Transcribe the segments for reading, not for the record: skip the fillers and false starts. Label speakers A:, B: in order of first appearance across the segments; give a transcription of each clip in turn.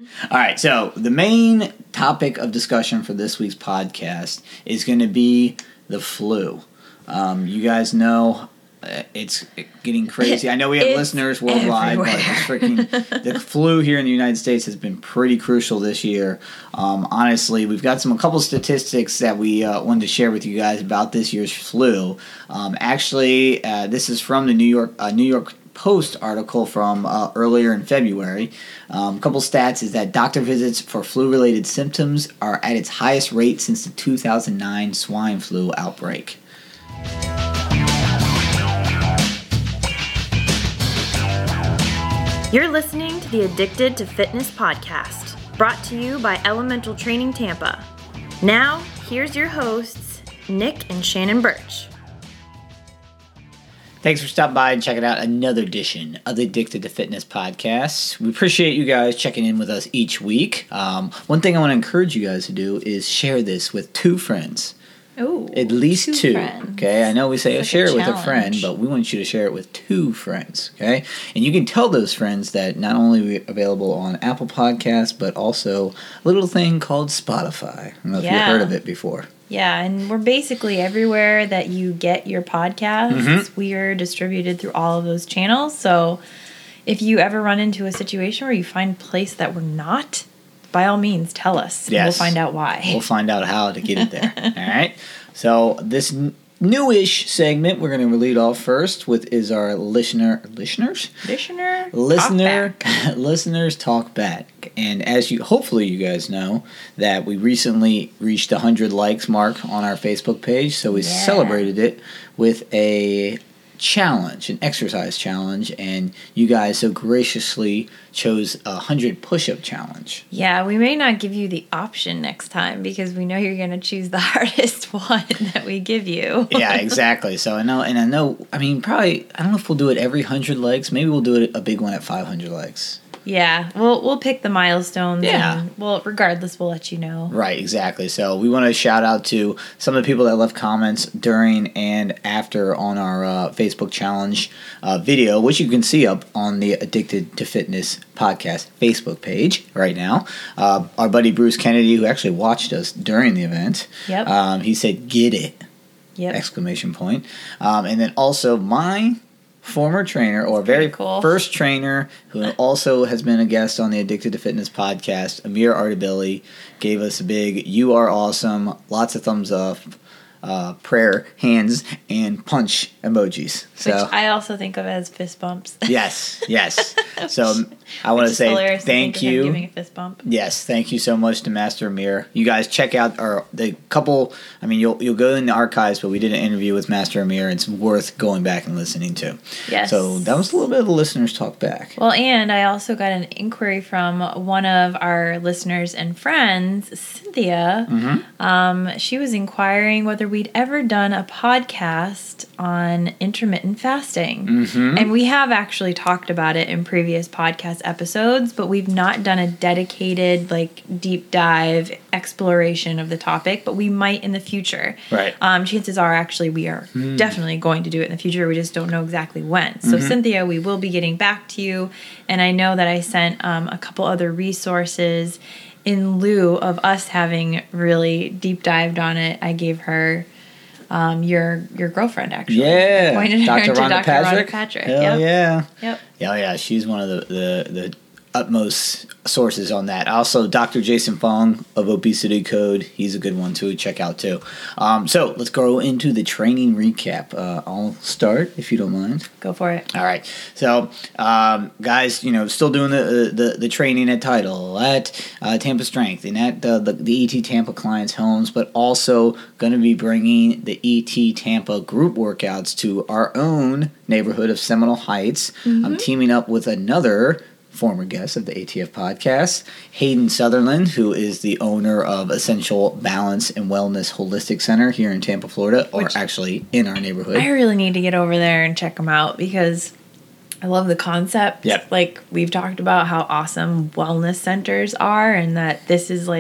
A: All right, so the main topic of discussion for this week's podcast is going to be the flu. You guys know it's getting crazy. I know we have listeners worldwide,
B: everywhere.
A: but it's freaking the flu here in the United States has been pretty crucial this year. Honestly, we've got a couple statistics that we wanted to share with you guys about this year's flu. This is from the New York Post article from earlier in February. A couple stats is that doctor visits for flu-related symptoms are at its highest rate since the 2009 swine flu outbreak.
B: You're listening to the Addicted to Fitness podcast, brought to you by Elemental Training Tampa. Now, here's your hosts, Nick and Shannon Birch.
A: Thanks for stopping by and checking out another edition of the Addicted to Fitness podcast. We appreciate you guys checking in with us each week. One thing I want to encourage you guys to do is share this with 2 friends.
B: Oh,
A: At least 2.
B: friends.
A: Okay, I know we say
B: It's
A: share
B: like
A: it
B: a
A: with a friend,
B: challenge.
A: but we want you to share it with 2 friends. Okay, and you can tell those friends that not only are we available on Apple Podcasts, but also a little thing called Spotify. I don't know if you've heard of it before.
B: Yeah, and we're basically everywhere that you get your podcasts. We are distributed through all of those channels. So if you ever run into a situation where you find a place that we're not, by all means, tell us. And we'll find out why.
A: We'll find out how to get it there. All right. So this newish segment we're going to lead off first with is our listeners talk back. And as hopefully you guys know that we recently reached the 100 likes mark on our Facebook page, so we celebrated it with a challenge, an exercise challenge, and you guys so graciously chose a 100 push-up challenge.
B: Yeah, we may not give you the option next time because we know you're going to choose the hardest one that we give you.
A: Yeah, exactly. So I know, probably, I don't know if we'll do it every 100 likes. Maybe we'll do it a big one at 500 likes.
B: Yeah, we'll pick the milestones.
A: Yeah.
B: And regardless, we'll let you know.
A: Right, exactly. So we want to shout out to some of the people that left comments during and after on our Facebook challenge video, which you can see up on the Addicted to Fitness podcast Facebook page right now. Our buddy Bruce Kennedy, who actually watched us during the event, he said, "Get it!"
B: Yep.
A: Exclamation point. And then also my former trainer, or first trainer, who also has been a guest on the Addicted to Fitness podcast, Amir Ardabili, gave us a big "You are awesome," lots of thumbs up, prayer hands, and punch emojis.
B: Which I also think of as fist bumps.
A: Yes. So I want to say thank you.
B: Giving a fist bump.
A: Yes, thank you so much to Master Amir. You guys check out the couple. I mean, you'll go in the archives, but we did an interview with Master Amir. It's worth going back and listening to.
B: Yes.
A: So that was a little bit of the listeners talk back.
B: Well, and I also got an inquiry from one of our listeners and friends, Cynthia. She was inquiring whether we'd ever done a podcast on intermittent fasting. And we have actually talked about it in previous podcast episodes, but we've not done a dedicated, deep dive exploration of the topic, but we might in the future.
A: Right.
B: Chances are, actually, we are definitely going to do it in the future. We just don't know exactly when. So, Cynthia, we will be getting back to you. And I know that I sent a couple other resources in lieu of us having really deep dived on it. I gave her your girlfriend, actually.
A: Yeah.
B: Pointed her into
A: Rhonda
B: Dr. Rhonda Patrick.
A: Hell yeah.
B: Yep.
A: Yeah, she's one of the utmost sources on that. Also, Dr. Jason Fong of Obesity Code. He's a good one to check out too. So let's go into the training recap. I'll start if you don't mind.
B: Go for it.
A: All right. So, guys, still doing the training at Tidal, at Tampa Strength, and at the ET Tampa clients' homes, but also going to be bringing the ET Tampa group workouts to our own neighborhood of Seminole Heights. I'm teaming up with another former guest of the ATF podcast, Hayden Sutherland, who is the owner of Essential Balance and Wellness Holistic Center here in Tampa, Florida, or actually in our neighborhood.
B: I really need to get over there and check them out because I love the concept.
A: Yep.
B: We've talked about how awesome wellness centers are and that this is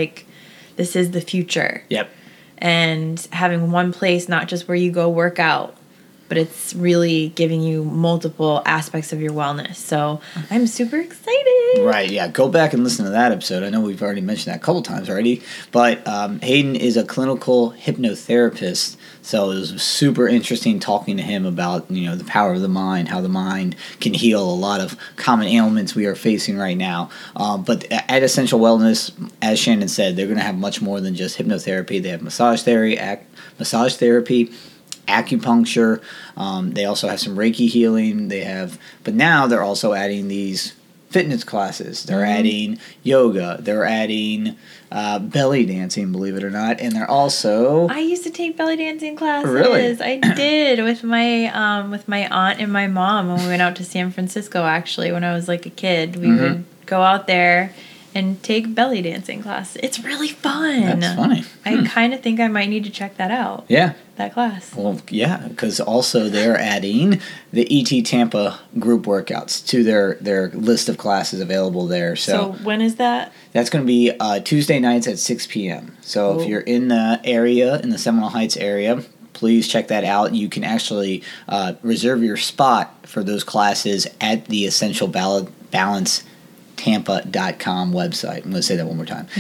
B: the future.
A: Yep.
B: And having one place, not just where you go work out, but it's really giving you multiple aspects of your wellness. So I'm super excited.
A: Right, yeah. Go back and listen to that episode. I know we've already mentioned that a couple times already. But Hayden is a clinical hypnotherapist. So it was super interesting talking to him about, the power of the mind, how the mind can heal a lot of common ailments we are facing right now. But at Essential Wellness, as Shannon said, they're going to have much more than just hypnotherapy. They have massage therapy, acupuncture. They also have some Reiki healing. But now they're also adding these fitness classes. They're adding yoga. They're adding belly dancing, believe it or not. And they're also...
B: I used to take belly dancing classes.
A: Really?
B: I did with my aunt and my mom when we went out to San Francisco, actually, when I was like a kid. We would go out there and take belly dancing classes. It's really fun.
A: That's funny.
B: I kind of think I might need to check that out.
A: Yeah.
B: That class.
A: Well, yeah, because also they're adding the ET Tampa group workouts to their list of classes available there.
B: So when is that?
A: That's going to be Tuesday nights at 6 p.m. So if you're in the area, in the Seminole Heights area, please check that out. You can actually reserve your spot for those classes at the Essential Balance Tampa.com website. I'm going to say that one more time.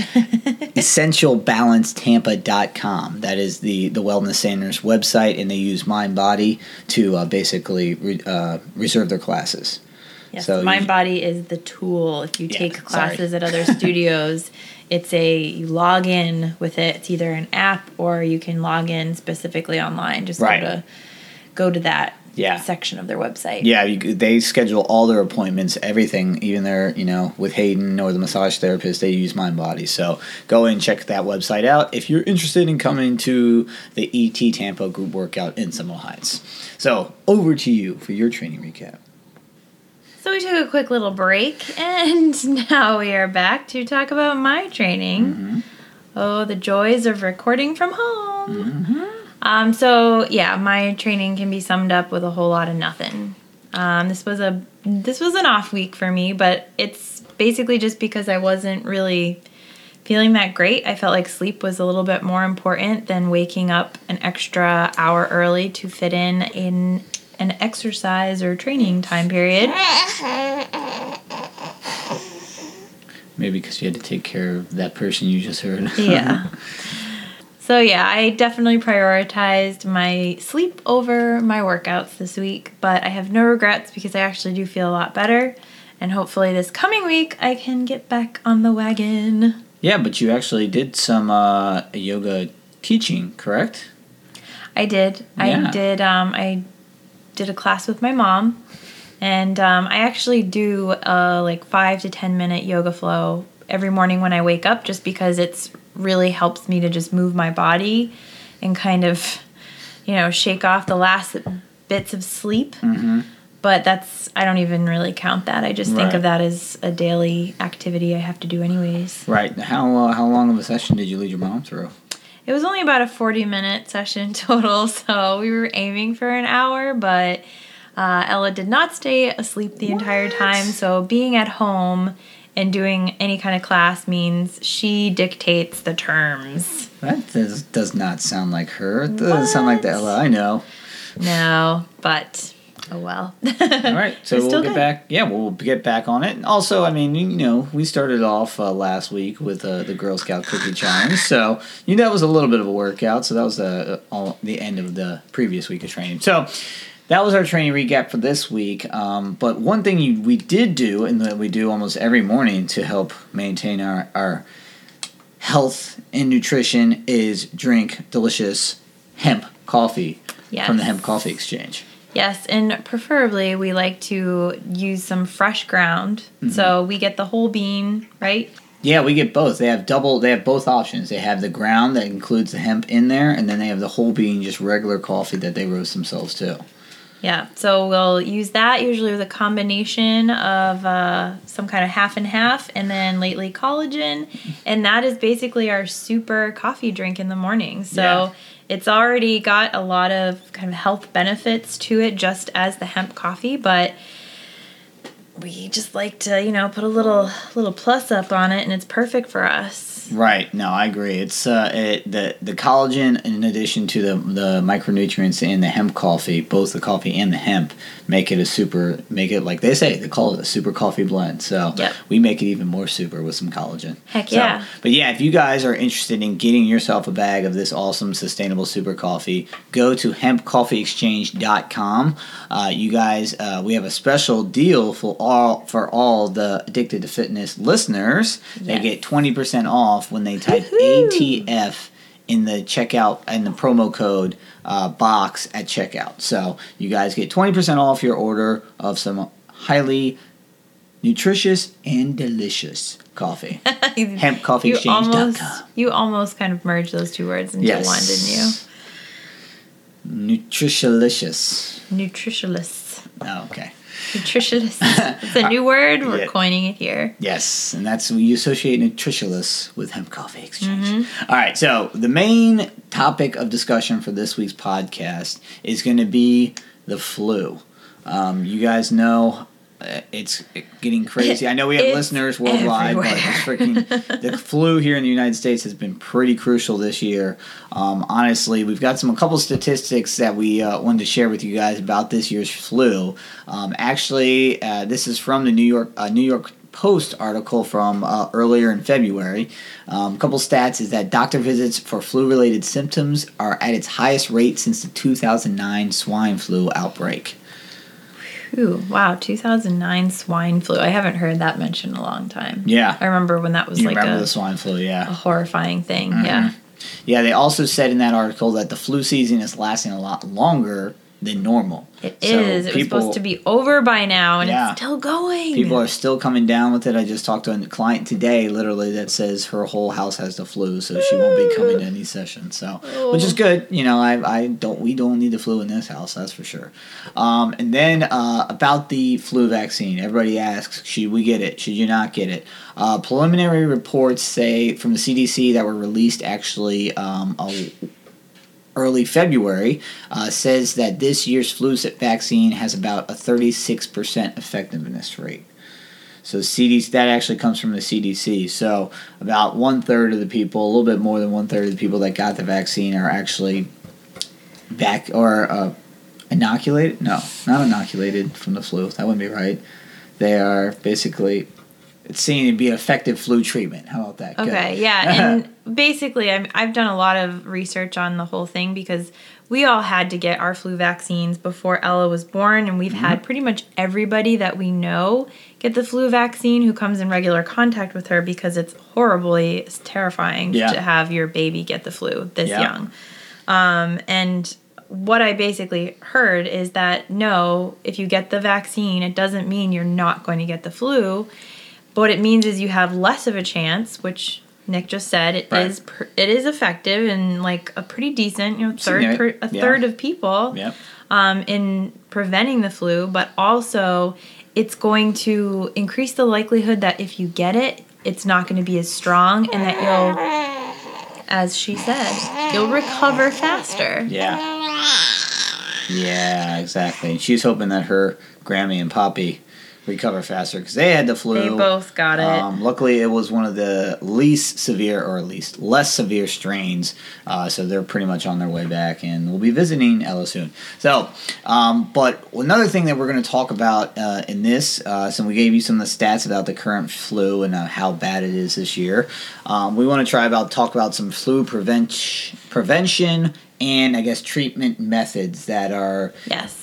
A: EssentialBalanceTampa.com. That is the Wellness Center's website, and they use MindBody to basically reserve their classes.
B: Yes, so MindBody is the tool. If you take classes at other studios, you log in with it. It's either an app or you can log in specifically online. Just go to that section of their website. Yeah,
A: they schedule all their appointments, everything, even their, with Hayden or the massage therapist, they use MindBody. So go and check that website out if you're interested in coming to the ET Tampa group workout in Seminole Heights. So over to you for your training recap.
B: So we took a quick little break, and now we are back to talk about my training. Mm-hmm. Oh, the joys of recording from home. Mm-hmm. My training can be summed up with a whole lot of nothing. This was an off week for me, but it's basically just because I wasn't really feeling that great. I felt like sleep was a little bit more important than waking up an extra hour early to fit in an exercise or training time period.
A: Maybe because you had to take care of that person you just heard.
B: Yeah. So I definitely prioritized my sleep over my workouts this week, but I have no regrets because I actually do feel a lot better, and hopefully this coming week I can get back on the wagon.
A: Yeah, but you actually did some yoga teaching, correct?
B: I did. Yeah. I did a class with my mom, and I actually do a 5 to 10 minute yoga flow every morning when I wake up, just because it's really helps me to just move my body and kind of, shake off the last bits of sleep. Mm-hmm. But I don't even really count that. I just think of that as a daily activity I have to do anyways.
A: Right. How long of a session did you lead your mom through?
B: It was only about a 40-minute session total, so we were aiming for an hour, but Ella did not stay asleep the entire time, so being at home and doing any kind of class means she dictates the terms.
A: That does not sound like her. It doesn't sound like the Ella I know.
B: No, but oh well.
A: All right, so we'll get back. Yeah, we'll get back on it. And also, we started off last week with the Girl Scout Cookie Challenge, so that was a little bit of a workout. So that was the end of the previous week of training. So that was our training recap for this week. But one thing we did do, and that we do almost every morning to help maintain our health and nutrition, is drink delicious hemp coffee from the Hemp Coffee Exchange.
B: Yes, and preferably we like to use some fresh ground. Mm-hmm. So we get the whole bean, right?
A: Yeah, we get both. They have both options. They have the ground that includes the hemp in there, and then they have the whole bean, just regular coffee that they roast themselves too.
B: Yeah, so we'll use that usually with a combination of some kind of half and half, and then lately collagen, and that is basically our super coffee drink in the morning. So it's already got a lot of kind of health benefits to it, just as the hemp coffee, but we just like to, put a little plus up on it, and it's perfect for us.
A: Right. No, I agree. It's the collagen, in addition to the micronutrients in the hemp coffee, both the coffee and the hemp, make it like they say, they call it a super coffee blend. So we make it even more super with some collagen.
B: Heck yeah.
A: But yeah, if you guys are interested in getting yourself a bag of this awesome sustainable super coffee, go to hempcoffeeexchange.com. You guys, we have a special deal for all the Addicted to Fitness listeners. They get 20% off when they type ATF in the checkout and the promo code box at checkout. So you guys get 20% off your order of some highly nutritious and delicious coffee. Hempcoffeeexchange.com.
B: You almost kind of merged those two words into one, didn't you?
A: Nutritionalicious. Oh, okay.
B: Nutritionalist. It's a new word. We're coining it here.
A: Yes, and we associate nutritionalists with Hemp Coffee Exchange. Mm-hmm. All right, so the main topic of discussion for this week's podcast is going to be the flu. You guys know it's getting crazy. I know we have listeners worldwide, but the flu here in the United States has been pretty crucial this year. Honestly, we've got a couple statistics that we wanted to share with you guys about this year's flu. This is from the New York Post article from earlier in February. A couple stats is that doctor visits for flu-related symptoms are at its highest rate since the 2009 swine flu outbreak.
B: Ooh, wow, 2009 swine flu. I haven't heard that mentioned in a long time.
A: Yeah.
B: I remember when that was
A: the swine flu,
B: a horrifying thing,
A: yeah. Yeah, they also said in that article that the flu season is lasting a lot longer than normal.
B: It is. It was supposed to be over by now, and it's still going.
A: People are still coming down with it. I just talked to a client today, literally, that says her whole house has the flu, so she won't be coming to any session. So, which is good. We don't need the flu in this house, that's for sure. And then about the flu vaccine, everybody asks, should we get it? Should you not get it? Preliminary reports say from the CDC that were released actually early February, says that this year's flu vaccine has about a 36% effectiveness rate. So that actually comes from the CDC. So about 1/3 of the people, a little bit more than 1/3 of the people that got the vaccine are actually inoculated. No, not inoculated from the flu. That wouldn't be right. They are basically... It's seen to be an effective flu treatment. How about that?
B: Okay, yeah. And basically, I've done a lot of research on the whole thing because we all had to get our flu vaccines before Ella was born, and we've had pretty much everybody that we know get the flu vaccine who comes in regular contact with her because it's terrifying to have your baby get the flu this young. And what I basically heard is that, no, if you get the vaccine, it doesn't mean you're not going to get the flu. But what it means is you have less of a chance, which Nick just said it is effective and like a pretty decent, a third of people in preventing the flu. But also, it's going to increase the likelihood that if you get it, it's not going to be as strong, and that you'll, as she said, you'll recover faster.
A: Yeah, exactly. She's hoping that her Grammy and Poppy recover faster because they had the flu.
B: They both got it.
A: Luckily, it was one of the least severe, or at least less severe strains. So they're pretty much on their way back, and we'll be visiting Ella soon. So, but another thing that we're going to talk about in this, so we gave you some of the stats about the current flu and how bad it is this year. We want to talk about some flu prevention and I guess treatment methods that are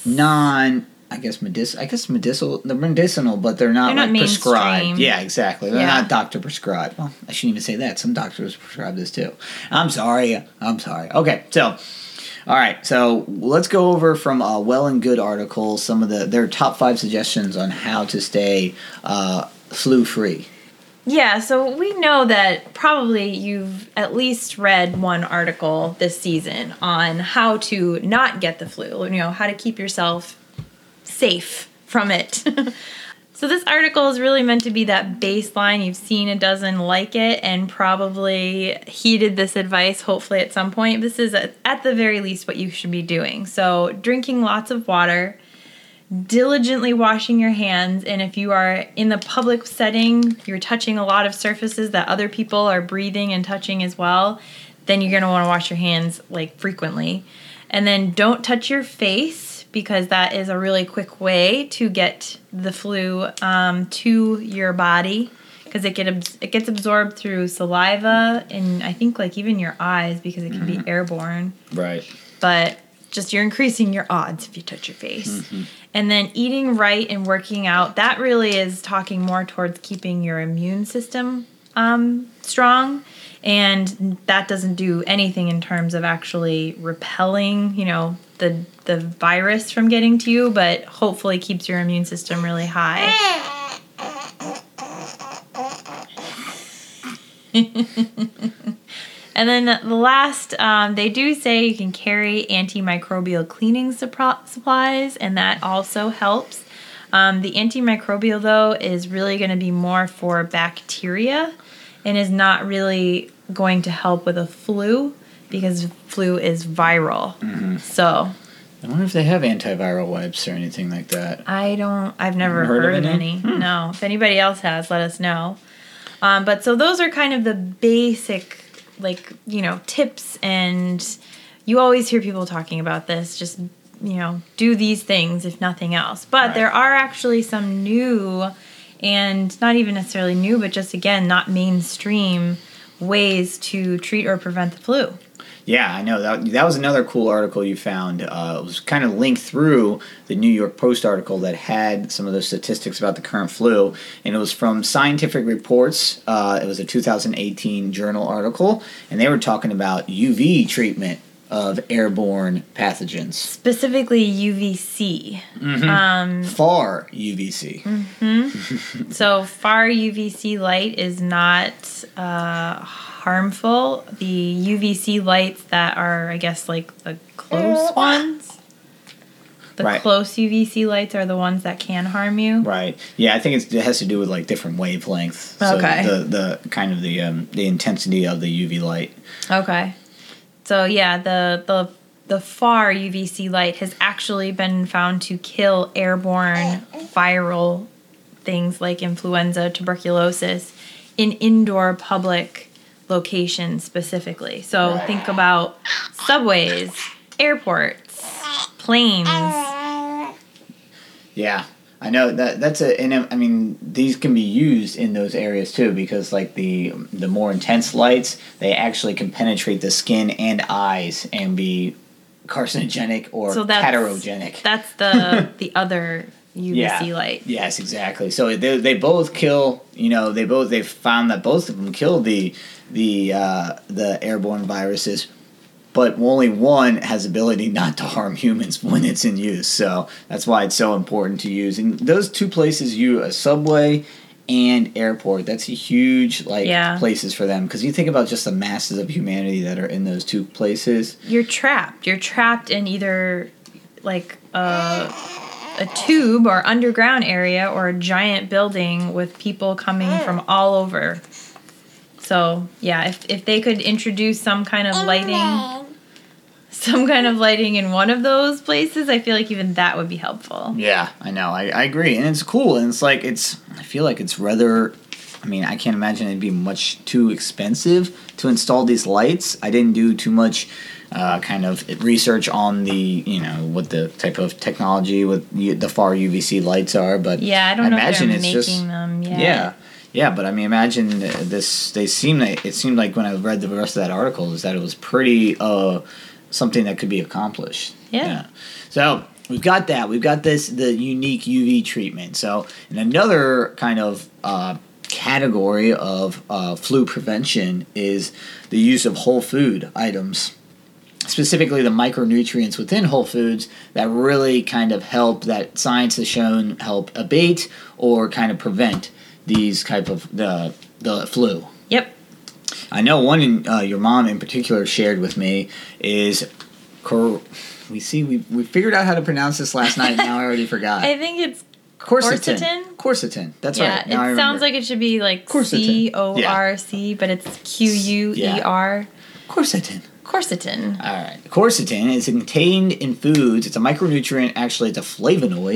A: medicinal. They're medicinal, but they're not prescribed. Yeah, exactly. They're not doctor prescribed. Well, I shouldn't even say that. Some doctors prescribe this too. I'm sorry. Okay, so all right. So let's go over from a Well and Good article some of their top 5 suggestions on how to stay flu free.
B: Yeah, so we know that probably you've at least read one article this season on how to not get the flu. How to keep yourself safe from it. So this article is really meant to be that baseline. You've seen a dozen like it and probably heeded this advice, hopefully at some point. This is at the very least what you should be doing. So drinking lots of water, diligently washing your hands. And if you are in the public setting, you're touching a lot of surfaces that other people are breathing and touching as well, then you're going to want to wash your hands like frequently. And then don't touch your face, because that is a really quick way to get the flu to your body, because it gets absorbed through saliva and I think like even your eyes, because it can be airborne.
A: Right.
B: But just you're increasing your odds if you touch your face. And then eating right and working out, that really is talking more towards keeping your immune system strong. And that doesn't do anything in terms of actually repelling, the virus from getting to you, but hopefully keeps your immune system really high. And then the last, they do say you can carry antimicrobial cleaning supplies, and that also helps. The antimicrobial, though, is really going to be more for bacteria and is not really going to help with a flu, because flu is viral. So
A: I wonder if they have antiviral wipes or anything like that.
B: I've never heard of any. No. If anybody else has, let us know. But so those are kind of the basic, tips, and you always hear people talking about this. Just, do these things if nothing else. But there are actually some new, and not even necessarily new, but just, again, not mainstream ways to treat or prevent the flu.
A: Yeah, I know. That was another cool article you found. It was kind of linked through the New York Post article that had some of the statistics about the current flu, and it was from Scientific Reports. It was a 2018 journal article, and they were talking about UV treatment of airborne pathogens.
B: Specifically UVC.
A: Far UVC.
B: So far UVC light is not harmful. The UVC lights that are, I guess, like the close ones. The close UVC lights are the ones that can harm you.
A: Right. Yeah, I think it has to do with like different wavelengths.
B: Okay.
A: So the kind of the intensity of the UV light.
B: Okay. So yeah, the far UVC light has actually been found to kill airborne viral things like influenza, tuberculosis in indoor public locations specifically. So think about subways, airports, planes.
A: Yeah. I know these can be used in those areas too, because like the more intense lights, they actually can penetrate the skin and eyes and be carcinogenic or caterogenic.
B: That's the other UVC light.
A: Yes, exactly. So they both kill. They've found that both of them kill the airborne viruses. But only one has ability not to harm humans when it's in use. So that's why it's so important to use. And those two places, a subway and airport, that's a huge places for them. Because you think about just the masses of humanity that are in those two places.
B: You're trapped. You're trapped in either like a tube or underground area or a giant building with people coming from all over. So yeah, if they could introduce some kind of lighting in one of those places, I feel like even that would be helpful.
A: Yeah, I know. I agree. And it's cool. And I feel like it's rather, I can't imagine it'd be much too expensive to install these lights. I didn't do too much kind of research on the, what the type of technology with the far UVC lights are. But
B: yeah, I don't know if they're making them yet.
A: Yeah. Yeah, but imagine this. It seemed like when I read the rest of that article is that it was pretty something that could be accomplished.
B: Yeah.
A: So we've got that. We've got the unique UV treatment. So in another kind of category of flu prevention is the use of whole food items. Specifically the micronutrients within whole foods that really kind of help, that science has shown help abate or kind of prevent these type of the flu.
B: Yep.
A: I know one your mom in particular shared with me is we figured out how to pronounce this last night and now I already forgot.
B: I think it's
A: quercetin. Quercetin. That's right.
B: Yeah, it sounds like it should be like quercetin. CORC, but it's QUER.
A: Quercetin.
B: Quercetin.
A: All right. Quercetin is contained in foods. It's a micronutrient. Actually, it's a flavonoid.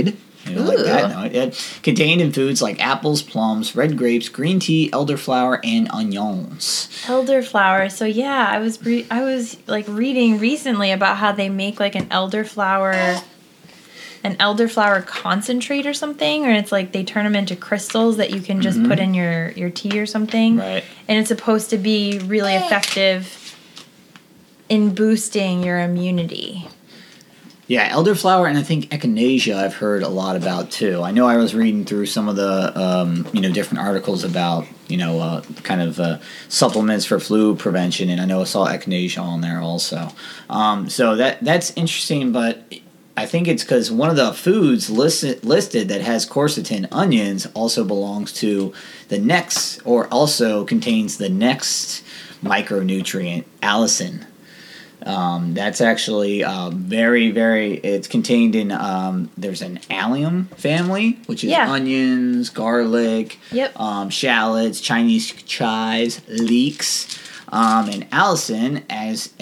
A: You know, like that. No, contained in foods like apples, plums, red grapes, green tea, elderflower, and onions.
B: Elderflower. So yeah, I was like reading recently about how they make like an elderflower concentrate or something, or it's like they turn them into crystals that you can just put in your tea or something.
A: Right.
B: And it's supposed to be really effective in boosting your immunity.
A: Yeah, elderflower and I think echinacea I've heard a lot about too. I know I was reading through some of the different articles about supplements for flu prevention, and I know I saw echinacea on there also. So that's interesting, but I think it's because one of the foods listed that has quercetin, onions, also belongs to the next, or also contains the next micronutrient, allicin. That's actually very, very, it's contained in, there's an allium family, which is onions, garlic, shallots, Chinese chives, leeks, and allicin as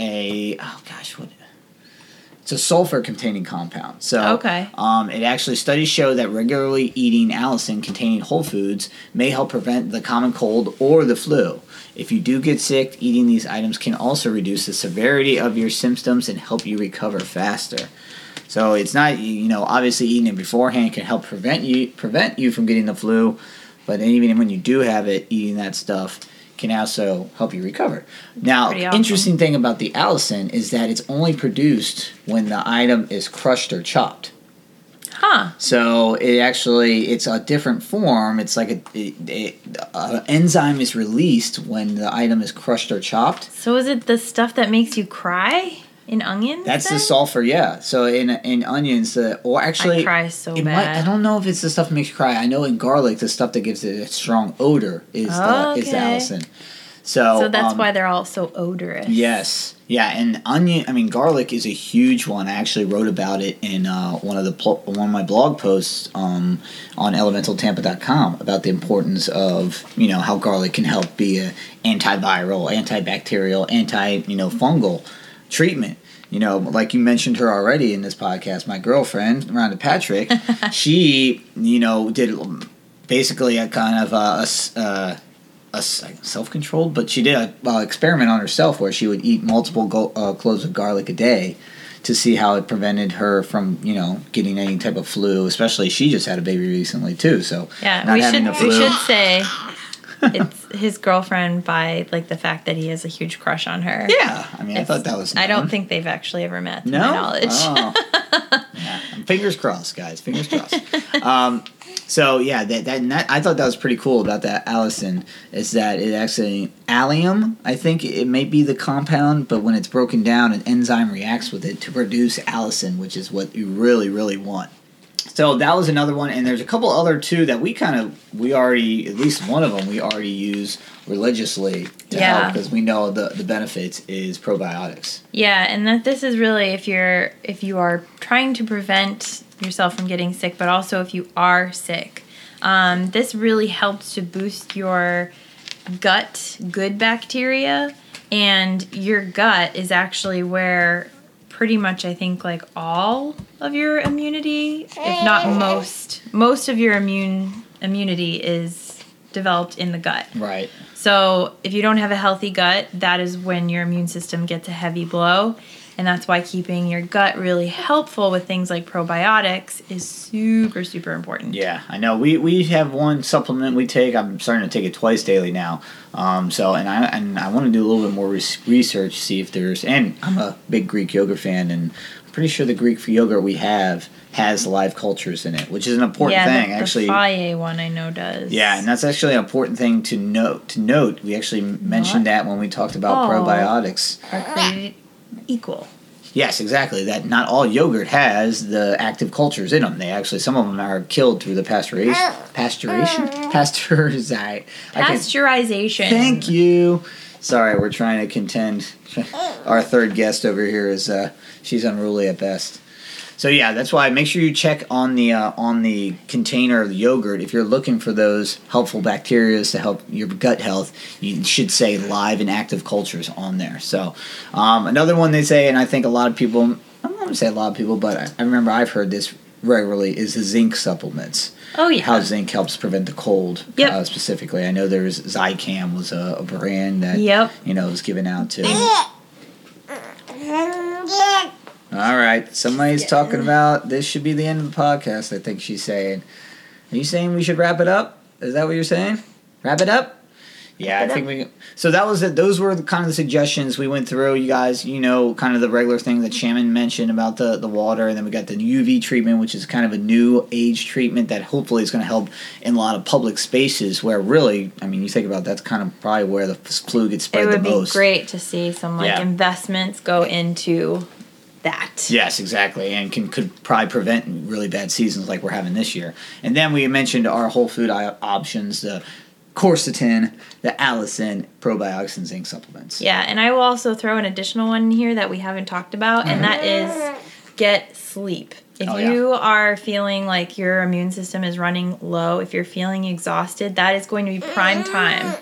A: it's a sulfur-containing compound. So, it actually, studies show that regularly eating allicin containing whole foods may help prevent the common cold or the flu. If you do get sick, eating these items can also reduce the severity of your symptoms and help you recover faster. So it's not, obviously eating it beforehand can help prevent you from getting the flu, but even when you do have it, eating that stuff can also help you recover. Now, interesting thing about the allicin is that it's only produced when the item is crushed or chopped.
B: Huh.
A: So it's a different form. It's like an enzyme is released when the item is crushed or chopped.
B: So is it the stuff that makes you cry in onions?
A: That's the sulfur, yeah. So in onions, I
B: cry so bad.
A: I don't know if it's the stuff that makes you cry. I know in garlic, the stuff that gives it a strong odor is the allicin. So
B: that's why they're all so odorous.
A: Yes. Yeah, and garlic is a huge one. I actually wrote about it in one of my blog posts on elementaltampa.com about the importance of, how garlic can help be a antiviral, antibacterial, fungal treatment. Like you mentioned her already in this podcast, my girlfriend, Rhonda Patrick, she, did basically a kind of a self-controlled, but she did an experiment on herself where she would eat multiple cloves of garlic a day to see how it prevented her from, getting any type of flu. Especially, she just had a baby recently too, so
B: we should say it's his girlfriend by the fact that he has a huge crush on her.
A: Yeah, I thought that was known.
B: I don't think they've actually ever met, to my knowledge.
A: Oh. Yeah. Fingers crossed, guys. Fingers crossed. So yeah, that I thought that was pretty cool about that allicin is that it actually allium. I think it may be the compound, but when it's broken down, an enzyme reacts with it to produce allicin, which is what you really, really want. So that was another one, and there's a couple other two that we already, at least one of them we already use religiously to help because we know the benefits is probiotics.
B: Yeah, and that this is really if you are trying to prevent yourself from getting sick, but also if you are sick, this really helps to boost your gut good bacteria, and your gut is actually where pretty much I think all of your immunity, if not most of your immunity is developed in the gut.
A: Right.
B: So if you don't have a healthy gut, that is when your immune system gets a heavy blow. And that's why keeping your gut really helpful with things like probiotics is super, super important.
A: Yeah, I know. We have one supplement we take. I'm starting to take it twice daily now. I want to do a little bit more research, see if there's. And I'm a big Greek yogurt fan, and I'm pretty sure the Greek yogurt we have has live cultures in it, which is an important thing.
B: Actually, the Faye one I know does.
A: Yeah, and that's actually an important thing to note. We actually mentioned that when we talked about probiotics.
B: Are created equal.
A: Yes, exactly. That not all yogurt has the active cultures in them. Some of them are killed through the pasteurization. Thank you. Sorry, we're trying to contend. Our third guest over here is she's unruly at best. So yeah, that's why make sure you check on the container of the yogurt. If you're looking for those helpful bacteria to help your gut health, you should say live and active cultures on there. So another one they say, and I think a lot of people, I'm not going to say a lot of people, but I remember I've heard this regularly is the zinc supplements.
B: Oh, yeah.
A: How zinc helps prevent the cold.
B: Yep.
A: Specifically, I know there's Zicam was a brand that was given out to. All right, somebody's talking about this should be the end of the podcast. I think she's saying. Are you saying we should wrap it up? Is that what you're saying? Wrap it up? Yeah, I think we. So that was it. Those were kind of the suggestions we went through. You guys, kind of the regular thing that Shaman mentioned about the water, and then we got the UV treatment, which is kind of a new age treatment that hopefully is going to help in a lot of public spaces where really, I mean, you think about that's kind of probably where the flu gets spread the most.
B: It would be great to see some investments go into that. Yes,
A: exactly, and could probably prevent really bad seasons like we're having this year. And then we mentioned our whole food options, the quercetin, the allicin, probiotics, and zinc supplements.
B: Yeah, and I will also throw an additional one here that we haven't talked about, and that is get sleep. If you are feeling like your immune system is running low, if you're feeling exhausted, that is going to be prime time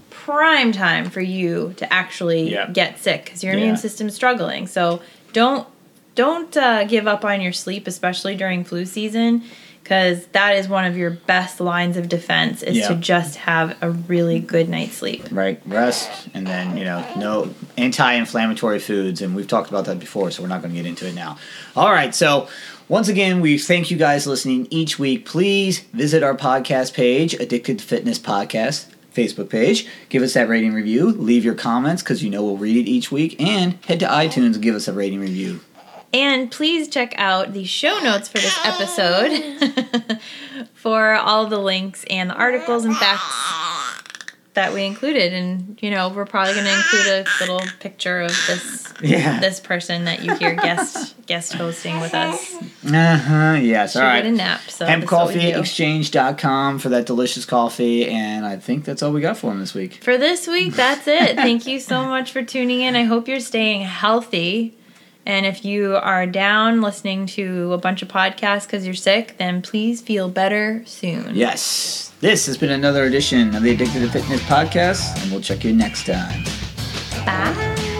B: for you to actually get sick because your immune system's struggling. So don't give up on your sleep, especially during flu season, because that is one of your best lines of defense is to just have a really good night's sleep.
A: Right. Rest, and then, no anti-inflammatory foods, and we've talked about that before, so we're not going to get into it now. All right, so once again, we thank you guys listening each week. Please visit our podcast page, Addicted to Fitness Podcast Facebook page. Give us that rating review. Leave your comments because we'll read it each week, and head to iTunes and give us a rating review.
B: And please check out the show notes for this episode for all the links and the articles and facts that we included. And, we're probably going to include a little picture of this person that you hear guest hosting with us.
A: Yes, all right.
B: Get a nap. So
A: HempCoffeeExchange.com for that delicious coffee. And I think that's all we got for him this week.
B: For this week, that's it. Thank you so much for tuning in. I hope you're staying healthy. And if you are down listening to a bunch of podcasts because you're sick, then please feel better soon.
A: Yes. This has been another edition of the Addicted to Fitness Podcast, and we'll check you next time.
B: Bye.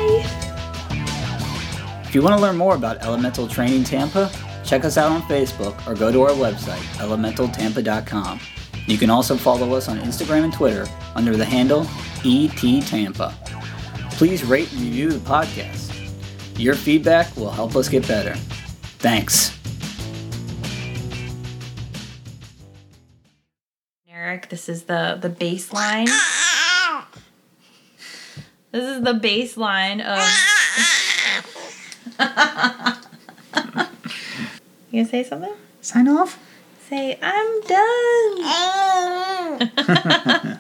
A: If you want to learn more about Elemental Training Tampa, check us out on Facebook or go to our website, elementaltampa.com. You can also follow us on Instagram and Twitter under the handle ETTampa. Please rate and review the podcast. Your feedback will help us get better. Thanks.
B: Eric, this is the baseline. This is the baseline of... You gonna say something?
A: Sign off?
B: Say, I'm done.